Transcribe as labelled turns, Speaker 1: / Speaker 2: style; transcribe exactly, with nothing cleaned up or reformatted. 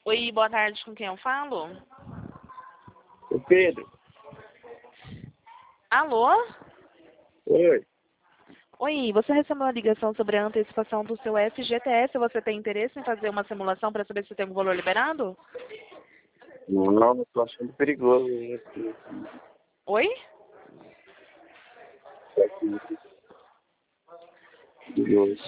Speaker 1: Oi, boa tarde, com quem eu falo?
Speaker 2: O Pedro.
Speaker 1: Alô?
Speaker 2: Oi.
Speaker 1: Oi, você recebeu uma ligação sobre a antecipação do seu F G T S. Você tem interesse em fazer uma simulação para saber se tem um valor liberado?
Speaker 2: Não, não tô achando perigoso isso.
Speaker 1: Oi?
Speaker 2: Perigoso.